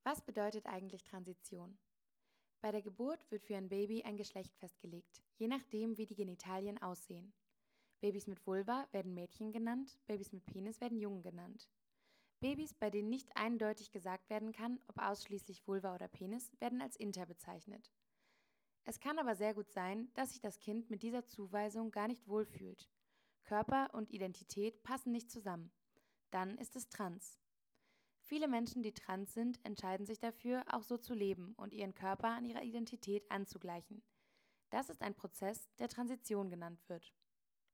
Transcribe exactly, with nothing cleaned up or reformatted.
Was bedeutet eigentlich Transition? Bei der Geburt wird für ein Baby ein Geschlecht festgelegt, je nachdem, wie die Genitalien aussehen. Babys mit Vulva werden Mädchen genannt, Babys mit Penis werden Jungen genannt. Babys, bei denen nicht eindeutig gesagt werden kann, ob ausschließlich Vulva oder Penis, werden als Inter bezeichnet. Es kann aber sehr gut sein, dass sich das Kind mit dieser Zuweisung gar nicht wohlfühlt. Körper und Identität passen nicht zusammen. Dann ist es trans. Viele Menschen, die trans sind, entscheiden sich dafür, auch so zu leben und ihren Körper an ihrer Identität anzugleichen. Das ist ein Prozess, der Transition genannt wird.